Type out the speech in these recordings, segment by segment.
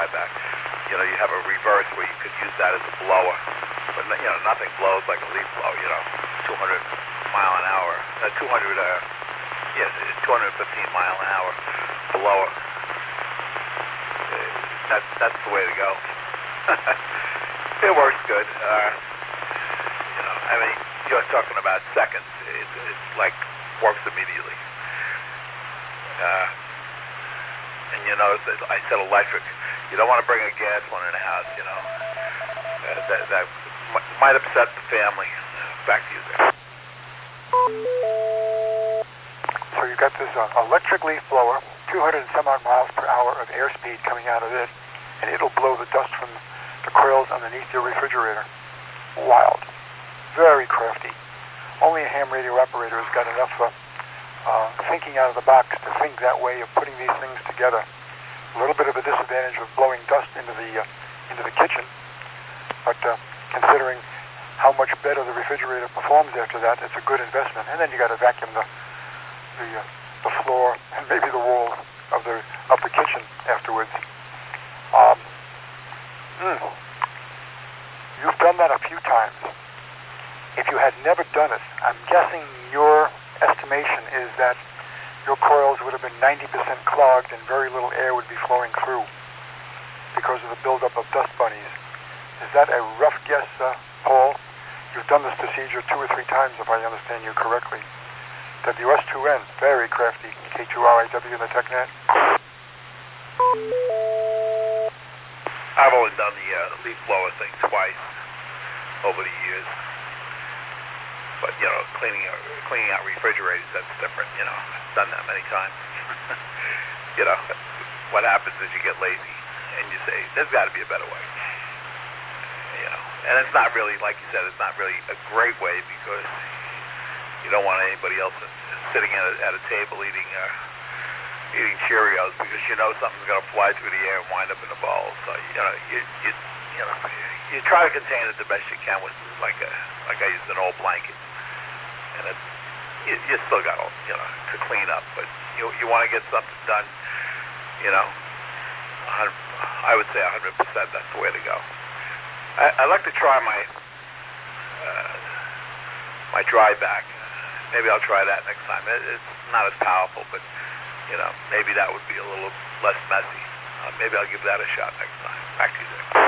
dry back. You know, you have a reverse where you could use that as a blower. But, you know, nothing blows like a leaf blow, you know, 200 mile an hour, 215 mile an hour blower. That's the way to go. It works good. You know, I mean, you're talking about seconds. It's like works immediately. And you notice that I said electric. You don't want to bring a gas one in the house, you know. That might upset the family. Back to you there. So you've got this electric leaf blower, 200 and some odd miles per hour of airspeed coming out of it, and it'll blow the dust from the coils underneath your refrigerator. Wild. Very crafty. Only a ham radio operator has got enough thinking out of the box to think that way of putting these things together. A little bit of a disadvantage of blowing dust into the kitchen, but considering how much better the refrigerator performs after that, it's a good investment. And then you got to vacuum the floor and maybe the walls of the kitchen afterwards. You've done that a few times. If you had never done it, I'm guessing your estimation is that your coils would have been 90% clogged and very little air would be flowing through because of the buildup of dust bunnies. Is that a rough guess, Paul? You've done this procedure 2 or 3 times, if I understand you correctly. WS2N, very crafty. K2RIW in the TechNet. I've only done the leaf blower thing twice over the years. But, you know, cleaning out refrigerators, that's different, you know. I've done that many times. You know, what happens is you get lazy and you say, there's got to be a better way. You know, and it's not really, like you said, it's not really a great way because you don't want anybody else sitting at a table eating Cheerios because you know something's going to fly through the air and wind up in the bowl. So, you know, you try to contain it the best you can with like I used an old blanket. And you still got to clean up, but you want to get something done. You know, I would say 100%. That's the way to go. I like to try my dry back. Maybe I'll try that next time. It's not as powerful, but you know, maybe that would be a little less messy. Maybe I'll give that a shot next time. Back to you there.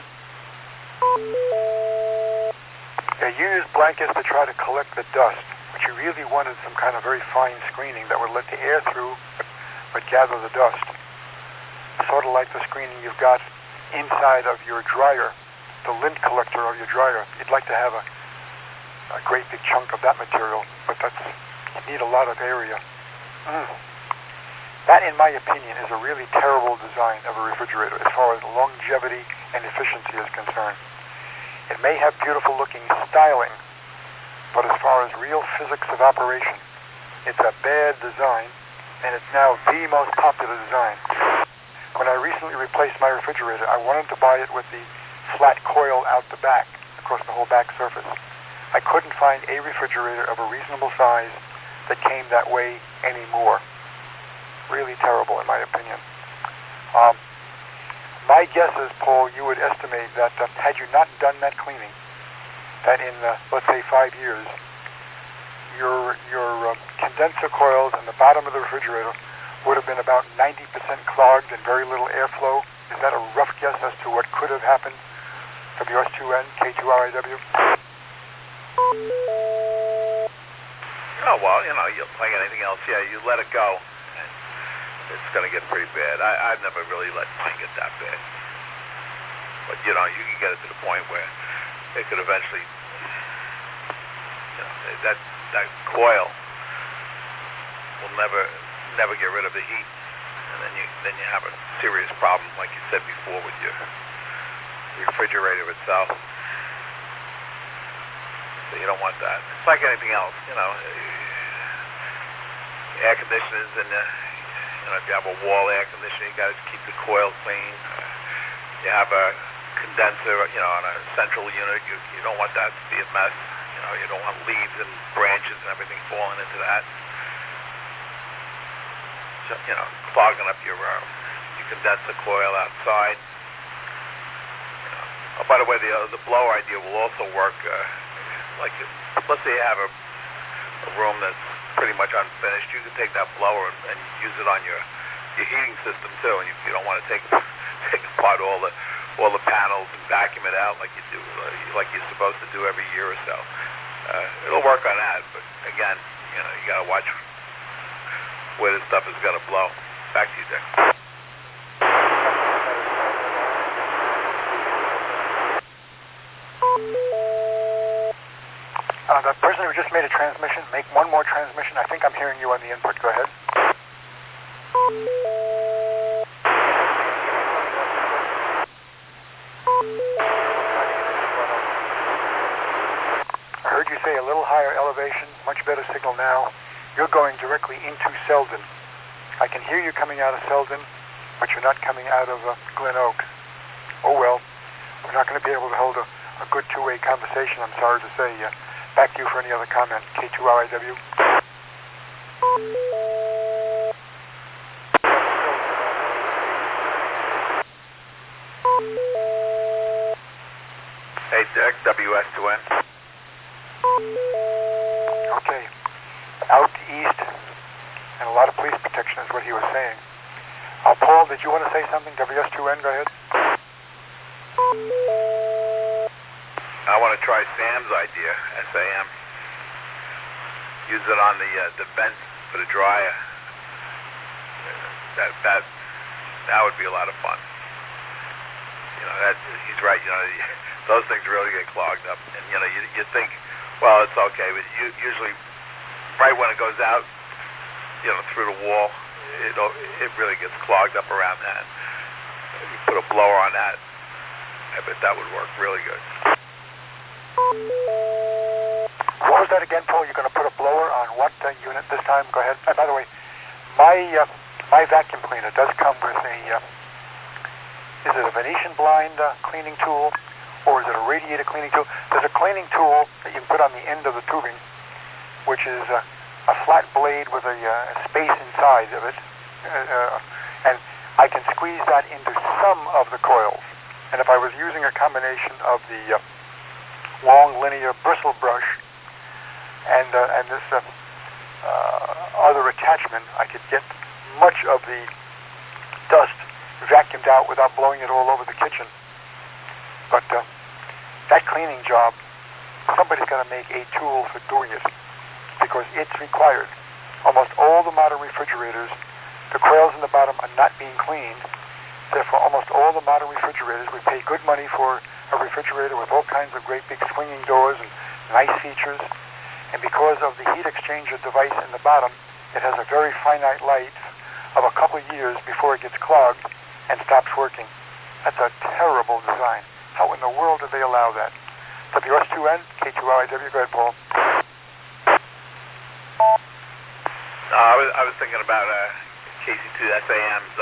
Yeah, you use blankets to try to collect the dust. But you really wanted some kind of very fine screening that would let the air through but gather the dust. Sort of like the screening you've got inside of your dryer, the lint collector of your dryer. You'd like to have a great big chunk of that material, but you need a lot of area. That, in my opinion, is a really terrible design of a refrigerator as far as longevity and efficiency is concerned. It may have beautiful looking styling, but as far as real physics of operation, it's a bad design, and it's now the most popular design. When I recently replaced my refrigerator, I wanted to buy it with the flat coil out the back, across the whole back surface. I couldn't find a refrigerator of a reasonable size that came that way anymore. Really terrible, in my opinion. My guess is, Paul, you would estimate that had you not done that cleaning, that in, let's say, 5 years, your condenser coils in the bottom of the refrigerator would have been about 90% clogged and very little airflow. Is that a rough guess as to what could have happened? WS2N, K2RIW? Oh, well, you know, like anything else, yeah, you let it go, and it's going to get pretty bad. I've never really let mine get that bad. But, you know, you can get it to the point where it could eventually, you know, that coil will never get rid of the heat, and then you have a serious problem, like you said before, with your refrigerator itself. So you don't want that. It's like anything else, you know. Air conditioners and if you have a wall air conditioner, you got to keep the coil clean. You have a condenser, you know, on a central unit. You don't want that to be a mess. You know, you don't want leaves and branches and everything falling into that. So, you know, clogging up your condenser coil outside. By the way, the blower idea will also work. Like, let's say you have a room that's pretty much unfinished. You can take that blower and use it on your heating system too. And you don't want to take apart all the panels and vacuum it out like you do, like you're supposed to do every year or so. It'll work on that, but again, you got to watch where this stuff is going to blow. Back to you, Dick. The person who just made a transmission, make one more transmission. I think I'm hearing you on the input. Go ahead. I heard you say a little higher elevation, much better signal now. You're going directly into Selden. I can hear you coming out of Selden, but you're not coming out of Glen Oaks. Oh well, we're not going to be able to hold a good two-way conversation, I'm sorry to say. Back to you for any other comment. K2RIW. Hey, Dick, WS2N. Okay. Out east, and a lot of police protection is what he was saying. Paul, did you want to say something? WS2N, go ahead. I want to try Sam's idea, SAM. Use it on the vent for the dryer. That would be a lot of fun. He's right. Those things really get clogged up, and you think, well, it's okay, but usually, right when it goes out, through the wall, it really gets clogged up around that. If you put a blower on that, I bet that would work really good. What was that again, Paul? You're going to put a blower on what unit this time? Go ahead. And by the way, my vacuum cleaner does come with a, is it a Venetian blind cleaning tool, or is it a radiator cleaning tool? There's a cleaning tool that you can put on the end of the tubing, which is a flat blade with a space inside of it, and I can squeeze that into some of the coils. And if I was using a combination of the long linear bristle brush and this other attachment, I could get much of the dust vacuumed out without blowing it all over the kitchen. But that cleaning job, somebody's got to make a tool for doing it, because it's required. Almost all the modern refrigerators, the coils in the bottom are not being cleaned. Therefore, almost all the modern refrigerators, we pay good money for a refrigerator with all kinds of great big swinging doors and nice features. And because of the heat exchanger device in the bottom, it has a very finite life of a couple of years before it gets clogged and stops working. That's a terrible design. How in the world do they allow that? WS2N, K2RIW, go ahead, Paul. I was thinking about KC2 SAM's,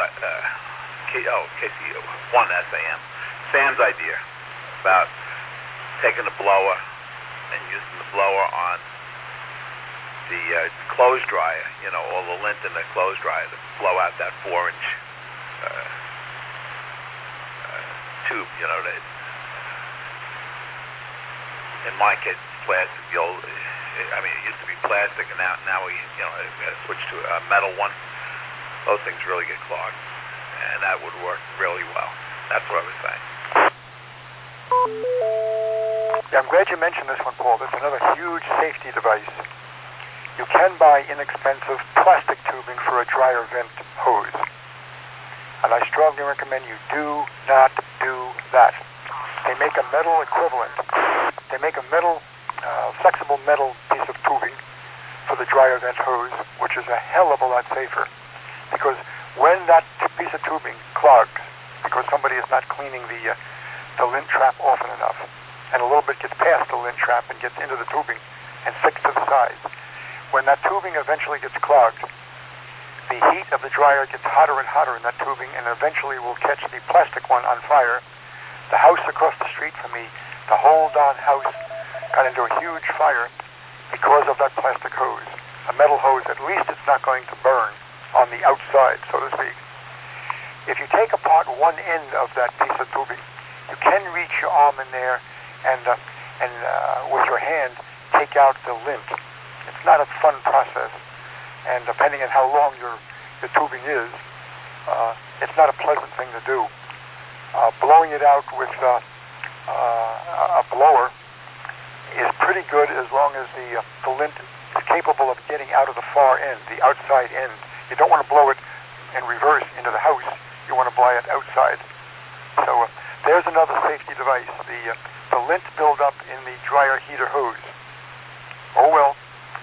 KC1 SAM, Sam's idea about taking the blower and using the blower on the clothes dryer, all the lint in the clothes dryer to blow out that 4-inch tube, in my case, plastic. It used to be plastic, and now we got to switch to a metal one. Those things really get clogged, and that would work really well. That's what I was saying. Yeah, I'm glad you mentioned this one, Paul. That's another huge safety device. You can buy inexpensive plastic tubing for a dryer vent hose, and I strongly recommend you do not do that. They make a metal equivalent. They make a flexible metal piece of tubing for the dryer vent hose, which is a hell of a lot safer. Because when that piece of tubing clogs, because somebody is not cleaning the lint trap often enough, and a little bit gets past the lint trap and gets into the tubing and sticks to the sides, when that tubing eventually gets clogged, the heat of the dryer gets hotter and hotter in that tubing, and eventually will catch the plastic one on fire. The house across the street from me, the whole darn house got into a huge fire because of that plastic hose. A metal hose, at least it's not going to burn on the outside, so to speak. If you take apart one end of that piece of tubing, you can reach your arm in there and with your hand take out the lint. It's not a fun process, and depending on how long your tubing is, it's not a pleasant thing to do. Blowing it out with a blower is pretty good as long as the lint is capable of getting out of the far end, the outside end. You don't want to blow it in reverse into the house. You want to blow it outside. So there's another safety device, the lint buildup in the dryer heater hose. Oh well.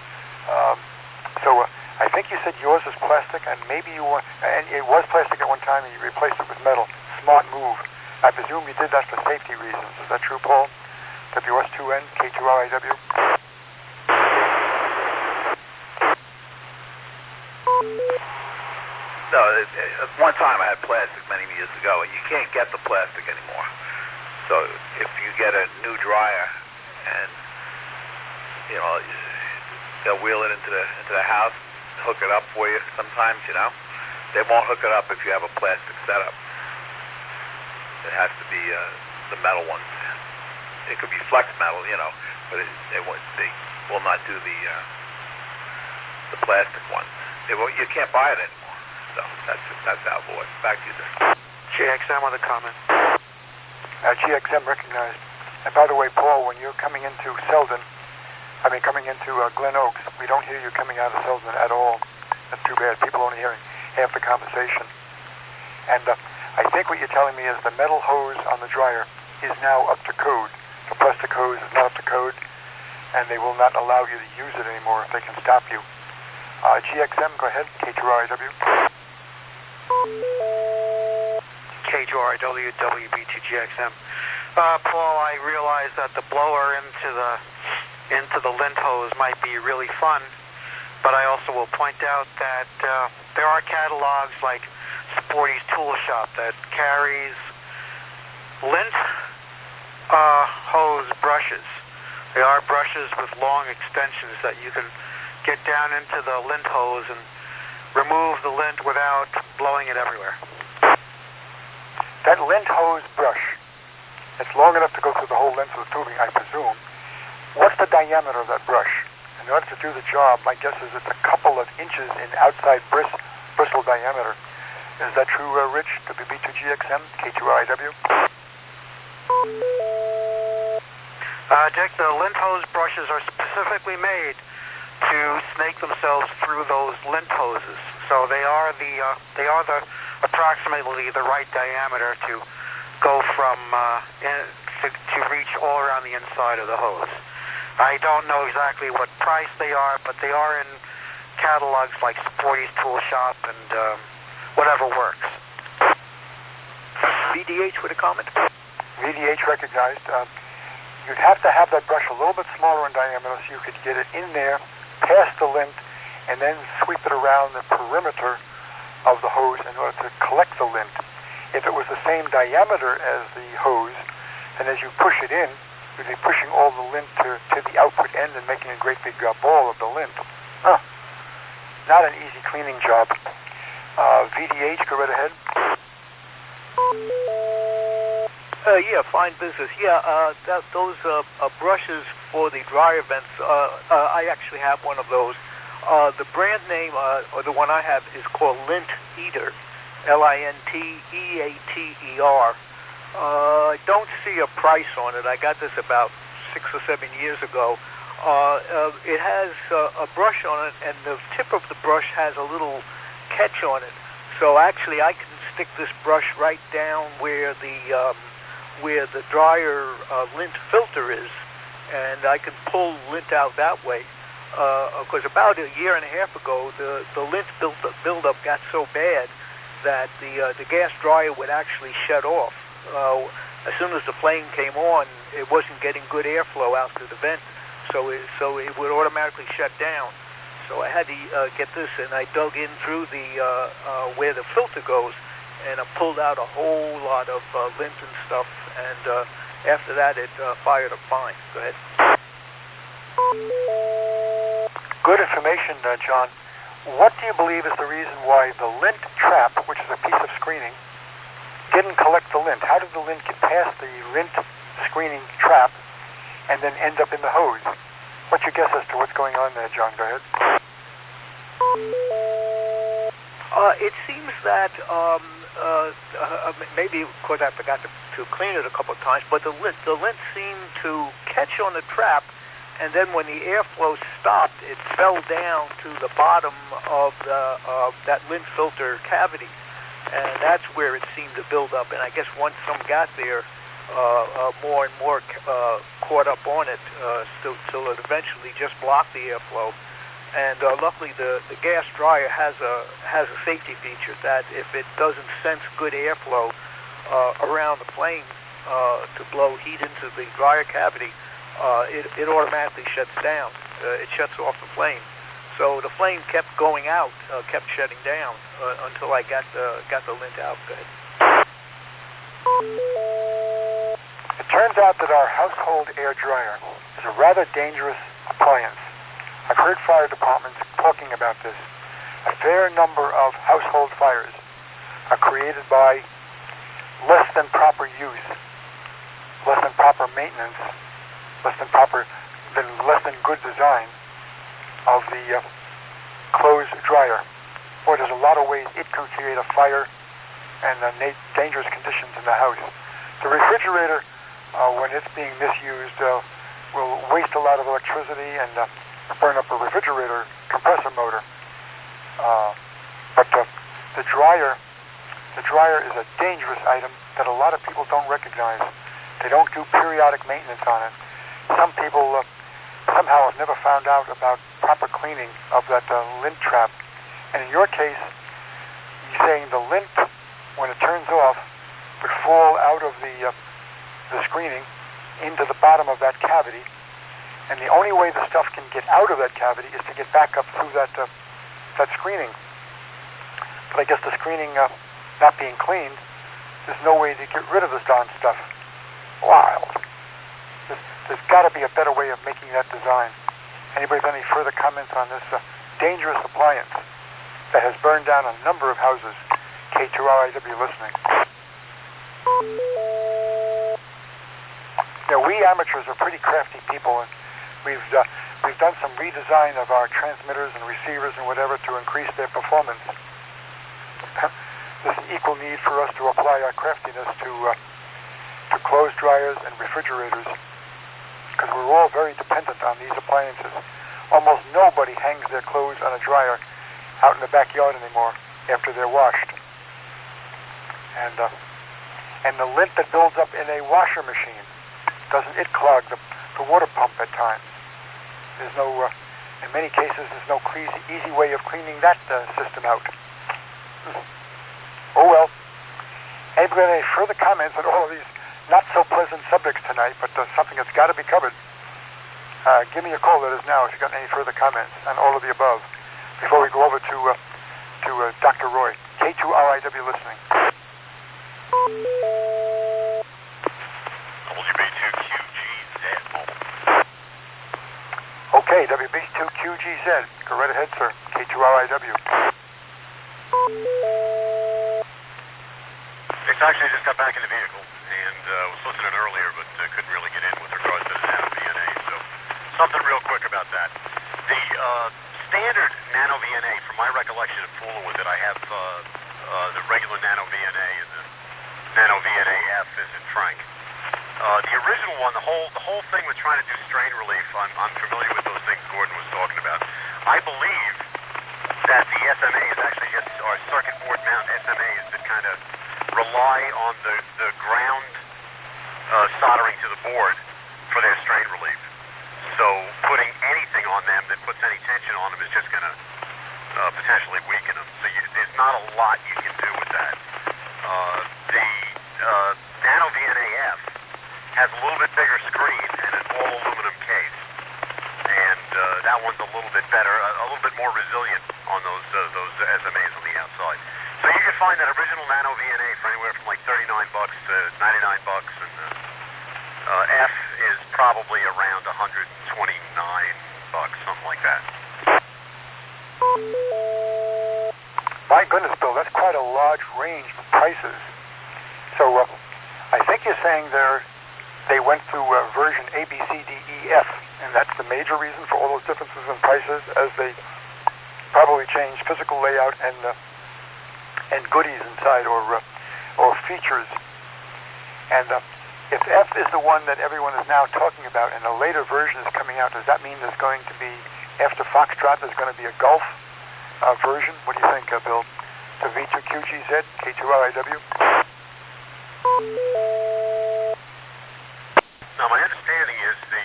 So I think you said yours is plastic, and maybe and it was plastic at one time, and you replaced it with metal. Smart move. I presume you did that for safety reasons. Is that true, Paul? WS2N, K2RIW? No, at one time I had plastic many years ago, and you can't get the plastic anymore. So if you get a new dryer, and they'll wheel it into the house, hook it up for you. Sometimes, they won't hook it up if you have a plastic setup. It has to be the metal ones. It could be flex metal, but they will not do the plastic ones. You can't buy it anymore. So that's out for it. Back to you, sir. GXM with a comment. GXM recognized. And by the way, Paul, when you're coming into coming into Glen Oaks, we don't hear you coming out of Selden at all. That's too bad. People only hearing half the conversation. And I think what you're telling me is the metal hose on the dryer is now up to code. The plastic hose is not up to code, and they will not allow you to use it anymore if they can stop you. GXM, go ahead. K2RIW. K2RIW, WB2GXM. Paul, I realize that the blower into the lint hose might be really fun, but I also will point out that there are catalogs like Sporty's Tool Shop that carries lint hose brushes. They are brushes with long extensions that you can get down into the lint hose and remove the lint without blowing it everywhere. That lint hose brush, it's long enough to go through the whole length of the tubing, I presume. What's the diameter of that brush? In order to do the job, my guess is it's a couple of inches in outside bristle diameter. Is that true, Rich? WB2GXM, K2RIW? Dick, the lint hose brushes are specifically made to snake themselves through those lint hoses. So they are the approximately the right diameter to go from to reach all around the inside of the hose. I don't know exactly what price they are, but they are in catalogs like Sporty's Tool Shop and whatever works. VDH with a comment? VDH recognized. You'd have to have that brush a little bit smaller in diameter so you could get it in there, past the lint, and then sweep it around the perimeter of the hose in order to collect the lint. If it was the same diameter as the hose, then as you push it in, you'd be pushing all the lint to the output end and making a great big ball of the lint. Not an easy cleaning job. VDH, go right ahead. Yeah, fine business. Yeah, those brushes for the dryer vents, I actually have one of those. The brand name, or the one I have, is called Lint Eater, LINTEATER. I don't see a price on it. I got this about 6 or 7 years ago. It has a brush on it, and the tip of the brush has a little catch on it. So actually, I can stick this brush right down where the dryer lint filter is, and I can pull lint out that way. Because about a year and a half ago, the lint buildup got so bad that the gas dryer would actually shut off. As soon as the flame came on, it wasn't getting good airflow out through the vent, so it would automatically shut down. So I had to get this, and I dug in through where the filter goes, and I pulled out a whole lot of lint and stuff, and after that it fired up fine. Go ahead. Good information, John. What do you believe is the reason why the lint trap, which is a piece of screening, didn't collect the lint? How did the lint get past the screening trap and then end up in the hose. What's your guess as to what's going on there, John? Go ahead. It seems that maybe because I forgot to clean it a couple of times, but the lint seemed to catch on the trap, and then when the airflow stopped, it fell down to the bottom of that lint filter cavity, and that's where it seemed to build up. And I guess once some got there, more and more caught up on it, so it eventually just blocked the airflow. And luckily, the gas dryer has a safety feature that if it doesn't sense good airflow around the flame to blow heat into the dryer cavity, it automatically shuts down. It shuts off the flame. So the flame kept going out, kept shutting down until I got the lint out. Good. It turns out that our household air dryer is a rather dangerous appliance. I've heard fire departments talking about this. A fair number of household fires are created by less than proper use, less than proper maintenance, less than good design of the closed dryer. Boy, there's a lot of ways it can create a fire and dangerous conditions in the house. The refrigerator, when it's being misused, will waste a lot of electricity and burn up a refrigerator compressor motor. But the dryer is a dangerous item that a lot of people don't recognize. They don't do periodic maintenance on it. Some people somehow have never found out about proper cleaning of that lint trap. And in your case, you're saying the lint, when it turns off, would fall out of the screening into the bottom of that cavity. And the only way the stuff can get out of that cavity is to get back up through that screening. But I guess the screening not being cleaned, there's no way to get rid of this darn stuff. Wild. There's got to be a better way of making that design. Anybody have any further comments on this dangerous appliance that has burned down a number of houses? K2RIW listening. Now, we amateurs are pretty crafty people, and we've done some redesign of our transmitters and receivers and whatever to increase their performance. There's an equal need for us to apply our craftiness to clothes dryers and refrigerators, because we're all very dependent on these appliances. Almost nobody hangs their clothes on a dryer out in the backyard anymore after they're washed. And the lint that builds up in a washer machine, doesn't it clog the water pump at times? There's no, in many cases, there's no easy way of cleaning that system out. Oh well. Anybody have any further comments on all of these not so pleasant subjects tonight, but something that's got to be covered? Give me a call, that is now, if you've got any further comments on all of the above, before we go over to Dr. Roy. K2RIW listening. Okay, WB2QGZ. Go right ahead, sir. K2RIW. It's actually just got back in the vehicle, and was listening earlier, but couldn't really get in with regards to the Nano VNA. So, something real quick about that. The standard Nano VNA, from my recollection of fooling with it, I have the regular Nano VNA and the Nano VNA F is in Frank. The original one, the whole thing with trying to do strain relief, I'm familiar with those things Gordon was talking about. I believe that the SMA is actually just, or circuit board mount SMAs that kind of rely on the ground soldering to the board for their strain relief. So putting anything on them that puts any tension on them is just going to potentially weaken them. So there's not a lot you can do with that. The Nano VNA-F has a little bit bigger screen and an all aluminum case, and that one's a little bit better, a little bit more resilient on those SMAs on the outside. So you can find that original Nano VNA for anywhere from like $39 to $99, and F is probably around $129, something like that. My goodness, Bill, that's quite a large range of prices. So I think you're saying they're they went through version A, B, C, D, E, F, and that's the major reason for all those differences in prices, as they probably changed physical layout and goodies inside, or features. And if F is the one that everyone is now talking about, and a later version is coming out, does that mean there's going to be, after Foxtrot, there's going to be a Golf version? What do you think, Bill? To V2QGZ, K2RIW? Now, my understanding is the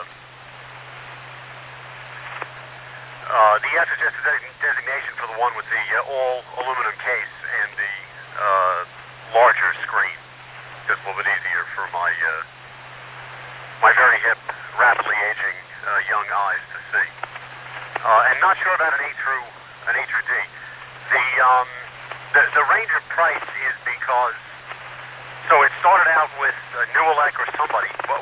F is just a designation for the one with the all aluminum case and the larger screen. Just a little bit easier for my my very hip, rapidly aging young eyes to see. And not sure about an A through D. The range of price is because, so it started out with Newellec or somebody, but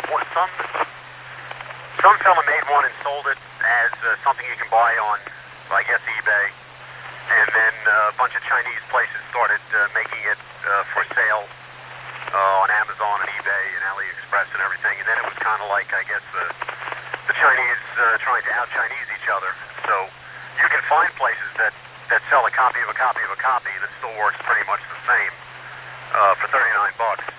some fella made one and sold it as something you can buy on, I guess, eBay, and then a bunch of Chinese places started making it for sale on Amazon and eBay and AliExpress and everything, and then it was kind of like, I guess, the Chinese trying to out-Chinese each other. So you can find places that sell a copy of a copy of a copy that still works pretty much the same for $39.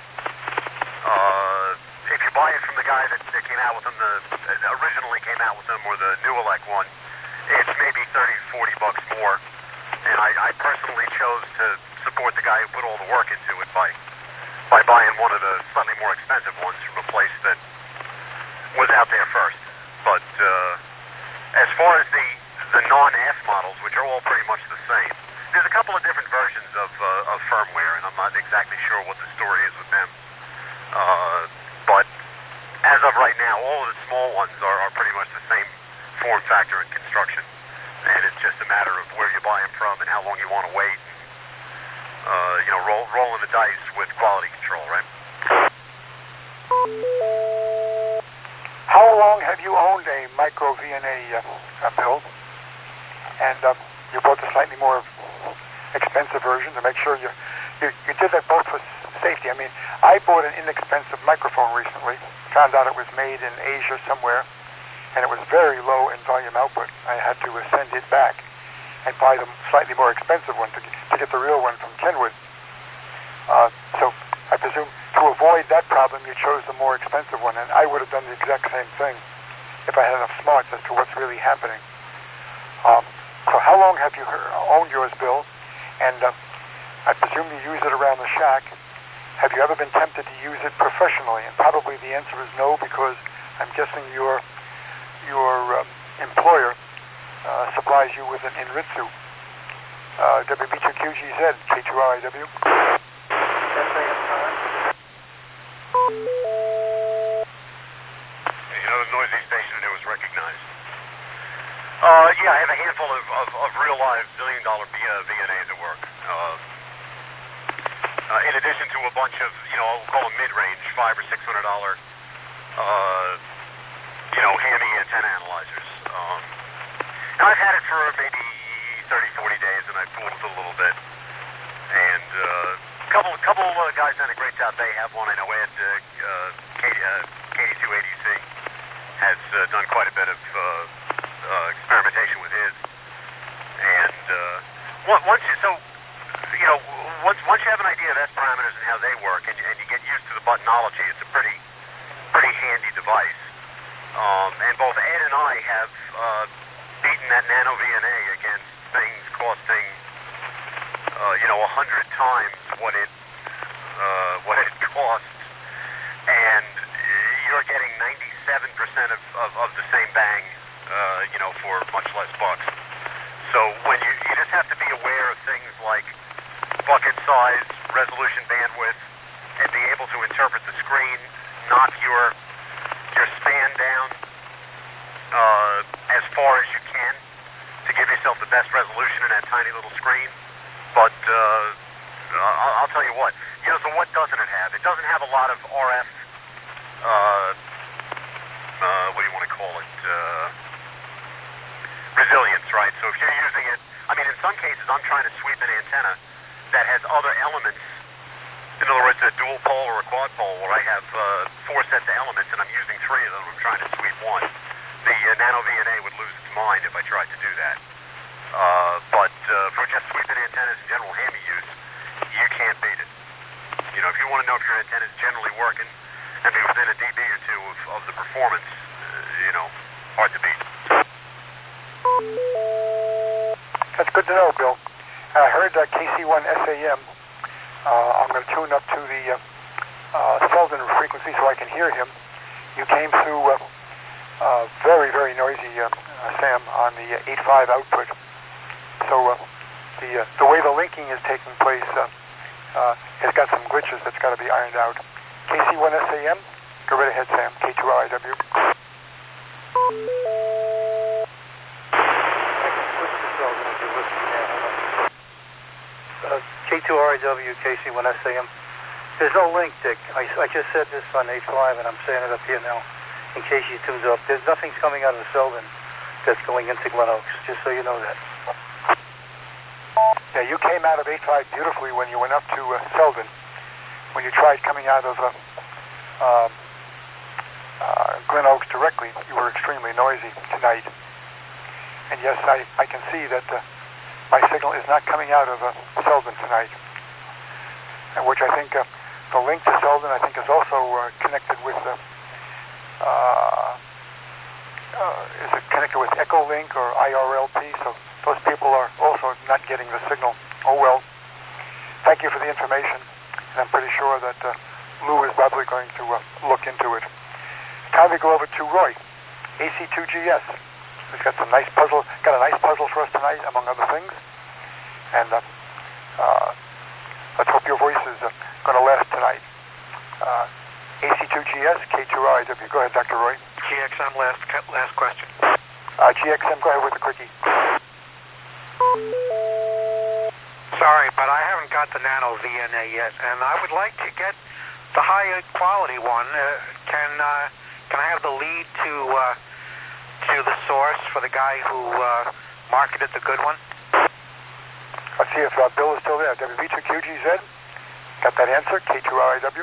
If you buy it from the guy that came out with them, originally came out with them, or the Newellec one, it's maybe $30-40 more. And I personally chose to support the guy who put all the work into it by buying one of the slightly more expensive ones from a place that was out there first. But as far as the non-F models, which are all pretty much the same, there's a couple of different versions of firmware, and I'm not exactly sure what the story is with them. But as of right now, all of the small ones are pretty much the same form factor and construction, and it's just a matter of where you buy them from and how long you want to wait. Rolling the dice with quality control, right? How long have you owned a micro VNA, Bill? And you bought the slightly more expensive version to make sure you did that both for safety. I mean, I bought an inexpensive microphone recently, found out it was made in Asia somewhere, and it was very low in volume output. I had to send it back and buy the slightly more expensive one to get the real one from Kenwood. So I presume to avoid that problem, you chose the more expensive one, and I would have done the exact same thing if I had enough smarts as to what's really happening. So how long have you owned yours, Bill? And I presume you use it around the shack. Have you ever been tempted to use it professionally? And probably the answer is no, because I'm guessing your employer supplies you with an Inritsu. WB2QGZ, K2RIW. The noisy station, and it was recognized. Yeah, I have a handful of real live billion-dollar VNAs at work. In addition to a bunch of, I'll call them mid-range, $500 or $600, hammy antenna analyzers. Now I've had it for maybe 30-40 days, and I've fooled with it a little bit. And couple guys done a great job. They have one. I know Ed, KD2ADC, has done quite a bit of experimentation with his. And once you have an idea of S parameters and how they work, and you get used to the buttonology, it's a pretty handy device. And both Ed and I have beaten that Nano VNA against things costing 100 times what it costs, and you're getting 97% of the same bang, for much less bucks. So when you just have to be aware of things like bucket size, resolution, bandwidth, and be able to interpret the screen, knock your span down as far as you can to give yourself the best resolution in that tiny little screen. But I'll tell you what, so what doesn't it have? It doesn't have a lot of RF, what do you want to call it, resilience, right? So if you're using it, in some cases I'm trying to sweep an antenna that has other elements In other words, a dual pole or a quad pole where I have 4 sets of elements and I'm using 3 of them. I'm trying to sweep one. The Nano VNA would lose its mind if I tried to do that. But for just sweeping antennas and general hammy use, you can't beat it. You know, if you want to know if your antenna is generally working and be within a dB or 2 of the performance, you know, hard to beat. That's good to know, Bill. I heard KC1 SAM. I'm going to tune up to the Selden frequency so I can hear him. You came through very, very noisy, Sam, on the 8.5 output. So the way the linking is taking place has got some glitches that's got to be ironed out. KC1 SAM, go right ahead, Sam. K2RIW. K2RIW, KC1 SAM. There's no link, Dick. I just said this on 8.5, and I'm saying it up here now in case you tuned up. There's nothing's coming out of Selden that's going into Glen Oaks, just so you know that. Yeah, you came out of 8.5 beautifully when you went up to Selden. When you tried coming out of Glen Oaks directly, you were extremely noisy tonight. And yes, I can see that my signal is not coming out of Selden tonight, which I think the link to Selden, I think, is also connected with is it connected with Echolink or IRLP? So those people are also not getting the signal. Oh well. Thank you for the information, and I'm pretty sure that Lou is probably going to look into it. Time to go over to Roy, AC2GS. He's got some nice puzzle. Got a nice puzzle for us tonight, among other things. And let's hope your voice is going to last tonight. AC2GS, K2RIW. Go ahead, Dr. Roy. GXM, last question. GXM, go ahead with the quickie. Sorry, but I haven't got the Nano VNA yet, and I would like to get the higher quality one. Can I have the lead to the source for the guy who marketed the good one? Let's see if Bill is still there. WV2QGZ. Got that answer. K2RIW.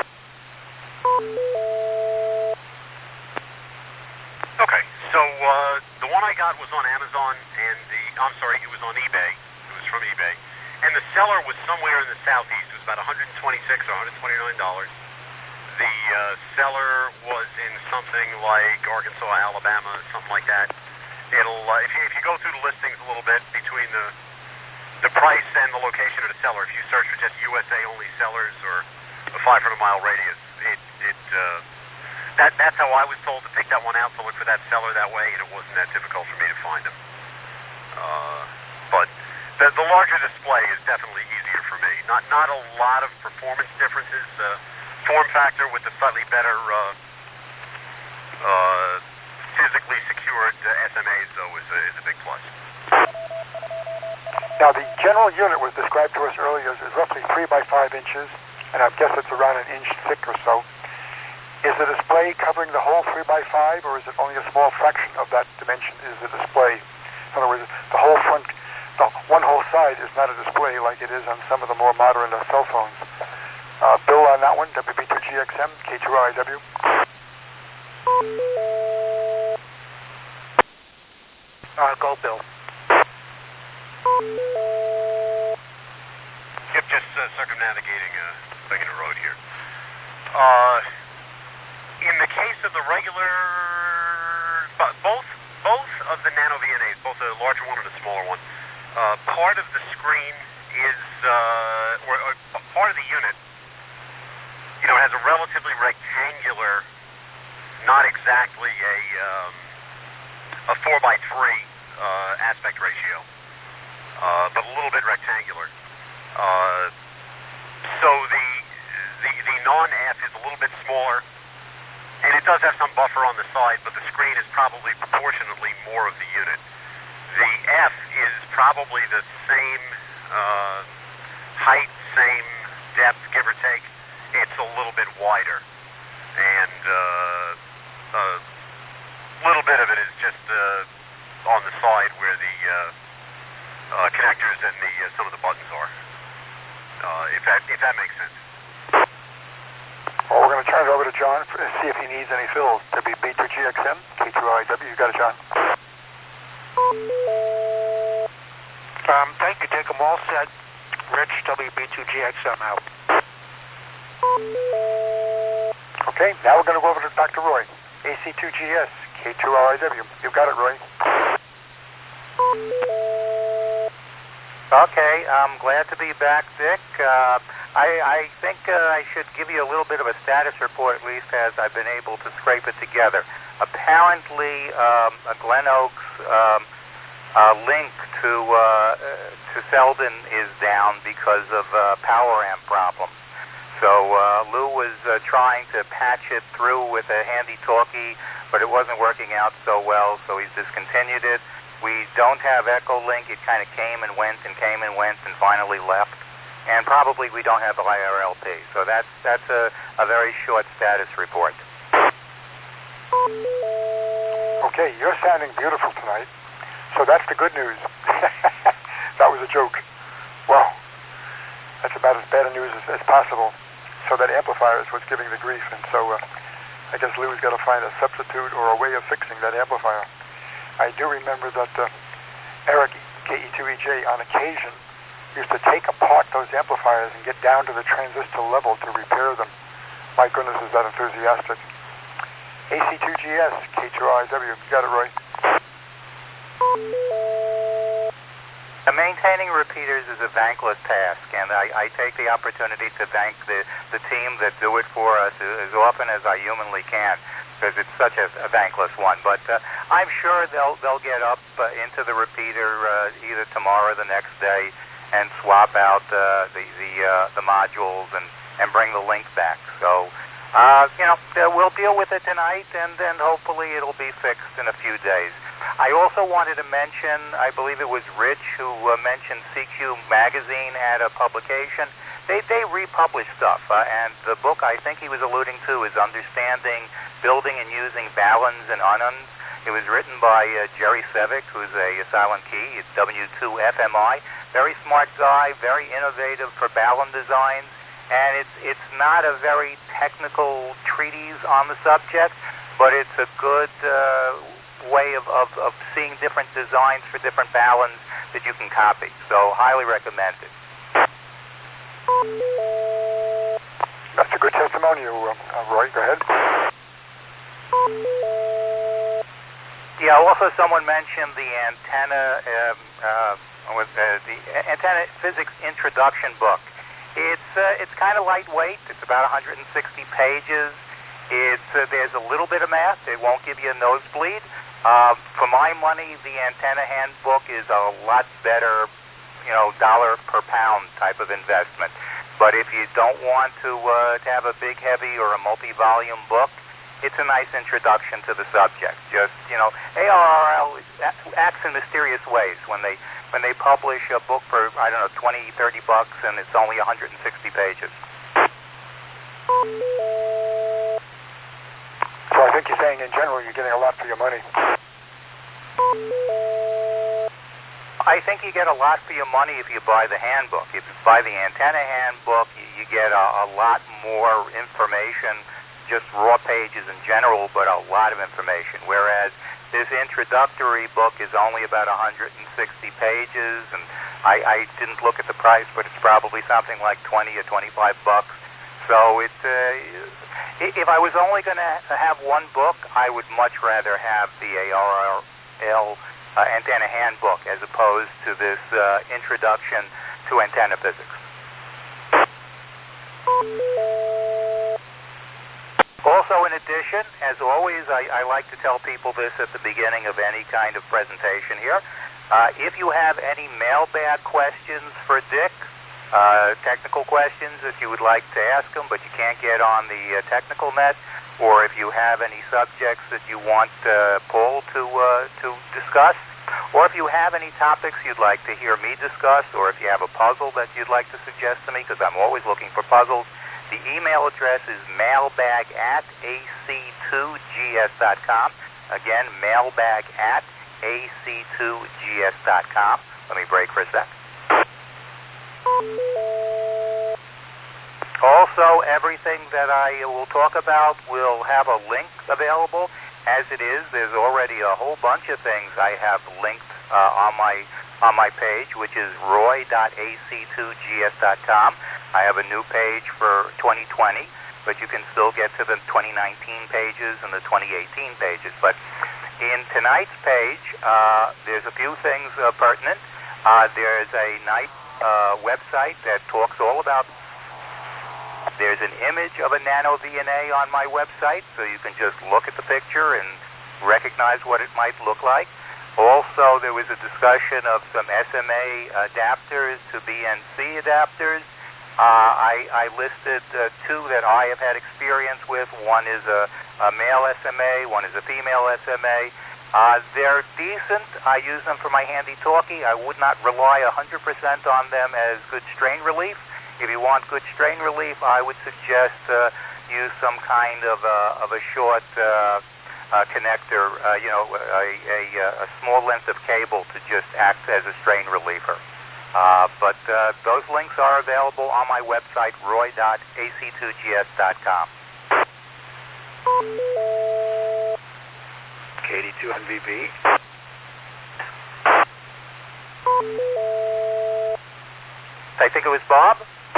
Okay, so the one I got was on Amazon, and it was on eBay. It was from eBay. And the seller was somewhere in the southeast. It was about $126 or $129. The seller was in something like Arkansas, Alabama, something like that. It'll if you go through the listings a little bit between the price and the location of the seller, if you search for just USA only sellers or a 500-mile radius, that's how I was told to pick that one out, to look for that seller that way, and it wasn't that difficult for me to find him. But the larger display is definitely easier for me. Not a lot of performance differences. Form factor with the slightly better physically secured SMAs, though, is a big plus. Now, the general unit was described to us earlier as roughly 3 by 5 inches, and I guess it's around 1 inch thick or so. Is the display covering the whole 3 by 5, or is it only a small fraction of that dimension is the display? In other words, the whole front, the one whole side is not a display like it is on some of the more modern cell phones. Bill on that one, WB2GXM, K2RIW. Go, Bill. Yep, just circumnavigating a road here. In the case of the regular, both of the Nano VNAs, both the larger one and the smaller one, part of the screen is, or part of the unit, it has a relatively rectangular, not exactly a 4:3 aspect ratio, but a little bit rectangular. So the non-F is a little bit smaller, and it does have some buffer on the side, but the screen is probably proportionately more of the unit. The F is probably the same height, same depth, give or take. It's a little bit wider, and a little bit of it is just on the side where the connectors and some of the buttons are. If that makes sense. to John, see if he needs any fills. WB2GXM, K2RIW. You got it, John. Thank you, Dick. I'm all set. Rich, WB2GXM out. Okay, now we're going to go over to Dr. Roy. AC2GS, K2RIW. You got it, Roy. Okay, I'm glad to be back, Dick. I think I should give you a little bit of a status report, at least as I've been able to scrape it together. Apparently, a Glen Oaks link to Selden is down because of power amp problems. So Lou was trying to patch it through with a handy talkie, but it wasn't working out so well, so he's discontinued it. We don't have Echolink. It kind of came and went and came and went and finally left. And probably we don't have IRLP. So that's a very short status report. Okay, you're sounding beautiful tonight. So that's the good news. That was a joke. Well, that's about as bad a news as possible. So that amplifier is what's giving the grief. And so I guess Lou's got to find a substitute or a way of fixing that amplifier. I do remember that Eric, KE2EJ, on occasion, used to take apart those amplifiers and get down to the transistor level to repair them. My goodness, is that enthusiastic. AC2GS, K2RIW. You got it, Roy. Maintaining repeaters is a thankless task, and I take the opportunity to thank the team that do it for us as often as I humanly can, because it's such a thankless one. But I'm sure they'll get up into the repeater either tomorrow or the next day and swap out the modules and bring the link back. So we'll deal with it tonight, and then hopefully it'll be fixed in a few days. I also wanted to mention, I believe it was Rich who mentioned CQ Magazine had a publication. They republish stuff, and the book I think he was alluding to is Understanding Building and Using Balunns and Ununs. It was written by Jerry Sevick, who's a silent key. It's W2FMI. Very smart guy, very innovative for ballon designs, and it's not a very technical treatise on the subject, but it's a good way of seeing different designs for different ballons that you can copy. So highly recommended. That's a good testimonial, Roy. Go ahead. Yeah, also someone mentioned the antenna, the antenna physics introduction book. It's kind of lightweight. It's about 160 pages. There's a little bit of math. It won't give you a nosebleed. For my money, the antenna handbook is a lot better, dollar per pound type of investment. But if you don't want to have a big, heavy, or a multi-volume book, it's a nice introduction to the subject. Just, ARRL acts in mysterious ways when they publish a book for, I don't know, $20, $30, and it's only 160 pages. So I think you're saying in general you're getting a lot for your money. I think you get a lot for your money if you buy the handbook. If you buy the antenna handbook, you get a lot more information, just raw pages in general, but a lot of information. Whereas this introductory book is only about 160 pages, and I didn't look at the price, but it's probably something like $20 or $25. So if I was only going to have one book, I would much rather have the ARRL antenna handbook as opposed to this introduction to antenna physics. Also, in addition, as always, I like to tell people this at the beginning of any kind of presentation here. If you have any mailbag questions for Dick, technical questions that you would like to ask him, but you can't get on the technical net, or if you have any subjects that you want Paul to discuss, or if you have any topics you'd like to hear me discuss, or if you have a puzzle that you'd like to suggest to me, because I'm always looking for puzzles, the email address is mailbag@ac2gs.com. Again, mailbag@ac2gs.com. Let me break for a sec. Also, everything that I will talk about will have a link available. As it is, there's already a whole bunch of things I have linked on my page, which is roy.ac2gs.com. I have a new page for 2020, but you can still get to the 2019 pages and the 2018 pages. But in tonight's page, there's a few things pertinent. There's a nice website that talks all about. There's an image of a nano-VNA on my website, so you can just look at the picture and recognize what it might look like. Also, there was a discussion of some SMA adapters to BNC adapters. I listed two that I have had experience with. One is a male SMA, one is a female SMA. They're decent. I use them for my handy-talkie. I would not rely 100% on them as good strain relief. If you want good strain relief, I would suggest use some kind of a short connector, a small length of cable to just act as a strain reliever. But those links are available on my website, roy.ac2gs.com. KD2 NVB. I think it was Bob?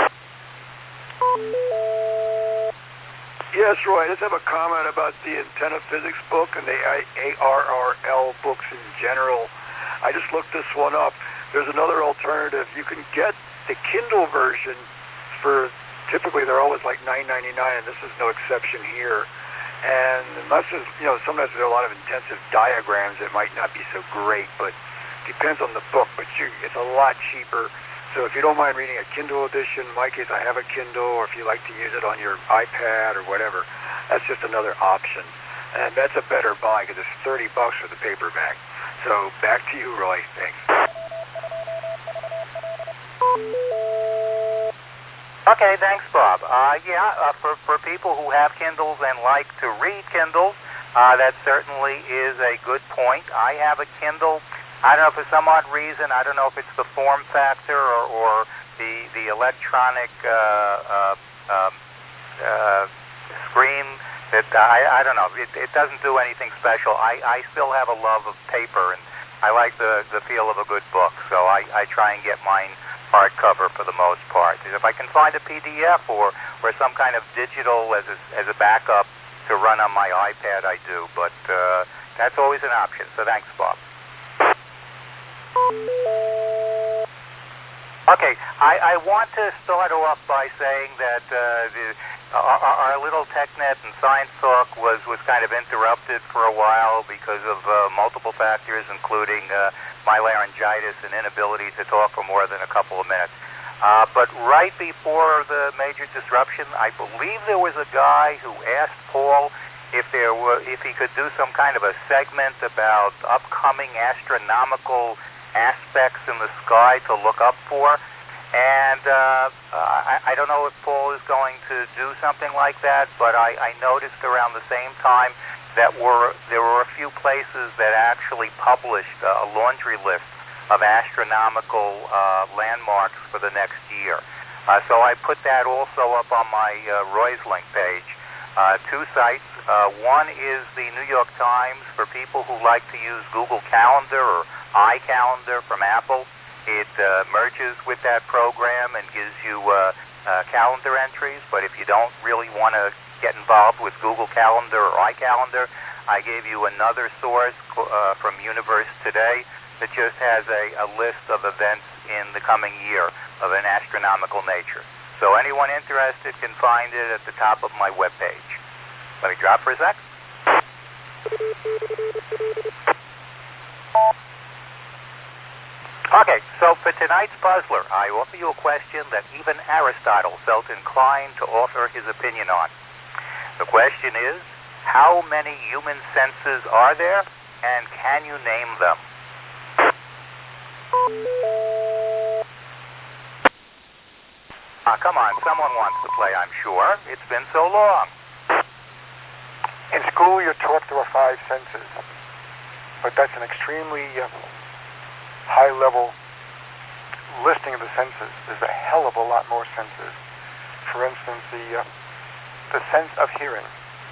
Yes, Roy, I just have a comment about the antenna physics book and the ARRL books in general. I just looked this one up. There's another alternative. You can get the Kindle version for, typically they're always like $9.99, and this is no exception here. And unless there's, sometimes there are a lot of intensive diagrams, it might not be so great, but depends on the book. But it's a lot cheaper. So if you don't mind reading a Kindle edition, in my case I have a Kindle, or if you like to use it on your iPad or whatever, that's just another option. And that's a better buy because it's $30 for the paperback. So back to you, Roy. Thanks. Okay, thanks, Bob. For people who have Kindles and like to read Kindles, that certainly is a good point. I have a Kindle. I don't know, for some odd reason, I don't know if it's the form factor or the electronic screen that I don't know. It doesn't do anything special. I still have a love of paper, and I like the feel of a good book, so I try and get mine hardcover for the most part. If I can find a PDF or some kind of digital as a backup to run on my iPad, I do, but that's always an option. So thanks, Bob. Okay, I want to start off by saying that our little TechNet and Science Talk was kind of interrupted for a while because of multiple factors, including my laryngitis and inability to talk for more than a couple of minutes. But right before the major disruption, I believe there was a guy who asked Paul if he could do some kind of a segment about upcoming astronomical aspects in the sky to look up for. And I don't know if Paul is going to do something like that, but I noticed around the same time that there were a few places that actually published a laundry list of astronomical landmarks for the next year. So I put that also up on my Roy's Link page. Two sites. One is the New York Times for people who like to use Google Calendar or iCalendar from Apple. It merges with that program and gives you calendar entries, but if you don't really want to get involved with Google Calendar or iCalendar, I gave you another source from Universe Today that just has a list of events in the coming year of an astronomical nature. So anyone interested can find it at the top of my webpage. Let me drop for a sec. Okay, so for tonight's puzzler, I offer you a question that even Aristotle felt inclined to offer his opinion on. The question is, how many human senses are there, and can you name them? Come on, someone wants to play, I'm sure. It's been so long. In school, you're taught there are 5 senses, but that's an extremely high-level listing of the senses. There's a hell of a lot more senses. For instance, the sense of hearing.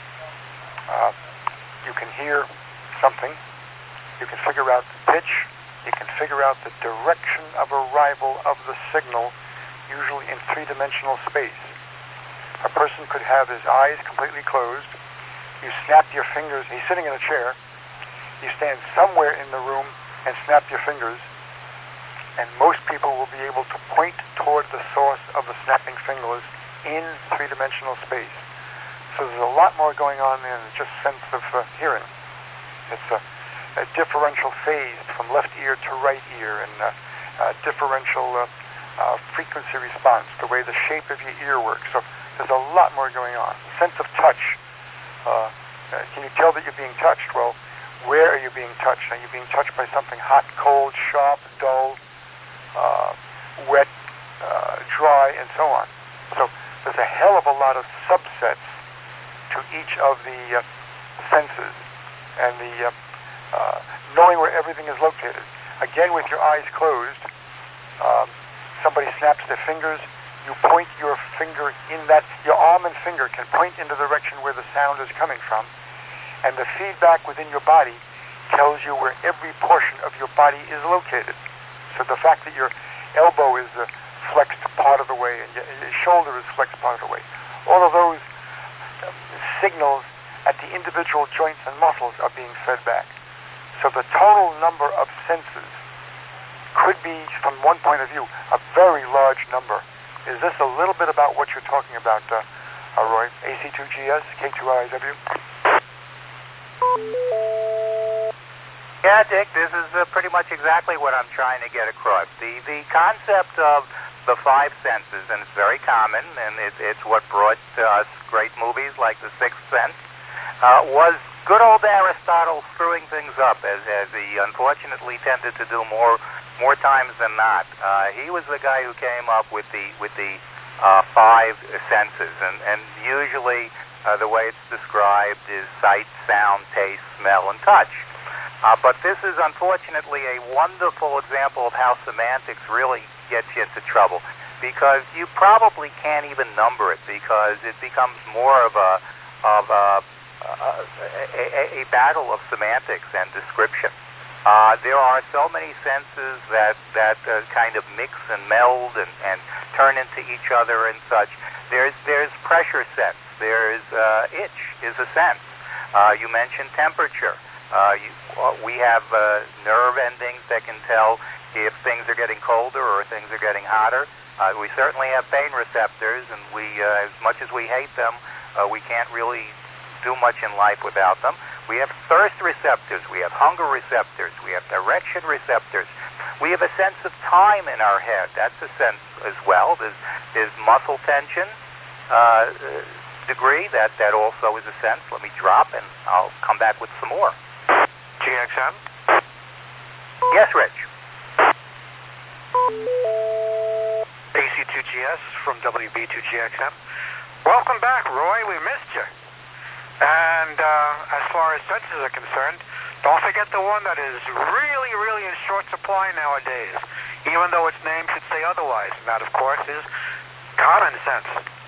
You can hear something. You can figure out the pitch. You can figure out the direction of arrival of the signal, usually in three-dimensional space. A person could have his eyes completely closed. You snap your fingers. He's sitting in a chair. You stand somewhere in the room and snap your fingers, and most people will be able to point toward the source of the snapping fingers in three-dimensional space. So there's a lot more going on than just sense of hearing. It's a differential phase from left ear to right ear, and a differential frequency response, the way the shape of your ear works. So there's a lot more going on. Sense of touch. Can you tell that you're being touched? Well, where are you being touched? Are you being touched by something hot, cold, sharp, dull, wet, dry, and so on? So there's a hell of a lot of subsets to each of the senses, and the knowing where everything is located. Again, with your eyes closed, somebody snaps their fingers, you point your finger in that, your arm and finger can point in the direction where the sound is coming from, and the feedback within your body tells you where every portion of your body is located. So the fact that your elbow is flexed part of the way and your shoulder is flexed part of the way, all of those signals at the individual joints and muscles are being fed back. So the total number of senses could be, from one point of view, a very large number. Is this a little bit about what you're talking about, Roy? AC2GS, K2IW? Yeah, Dick, this is pretty much exactly what I'm trying to get across. The concept of the five senses, and it's very common, and it's what brought us great movies like The Sixth Sense, was good old Aristotle screwing things up, as he unfortunately tended to do more times than not. He was the guy who came up with the five senses, and usually the way it's described is sight, sound, taste, smell, and touch. But this is unfortunately a wonderful example of how semantics really gets you into trouble, because you probably can't even number it, because it becomes more of a battle of semantics and description. There are so many senses that kind of mix and meld and turn into each other and such. There's pressure sense. There's itch is a sense. You mentioned temperature. We have nerve endings that can tell if things are getting colder or things are getting hotter. We certainly have pain receptors, and we, as much as we hate them, we can't really do much in life without them. We have thirst receptors. We have hunger receptors. We have direction receptors. We have a sense of time in our head. That's a sense as well. There's muscle tension degree. That also is a sense. Let me drop, and I'll come back with some more. GXM? Yes, Rich. AC2GS from WB2GXM. Welcome back, Roy. We missed you. And as far as senses are concerned, don't forget the one that is really, really in short supply nowadays, even though its name should say otherwise. And that, of course, is common sense.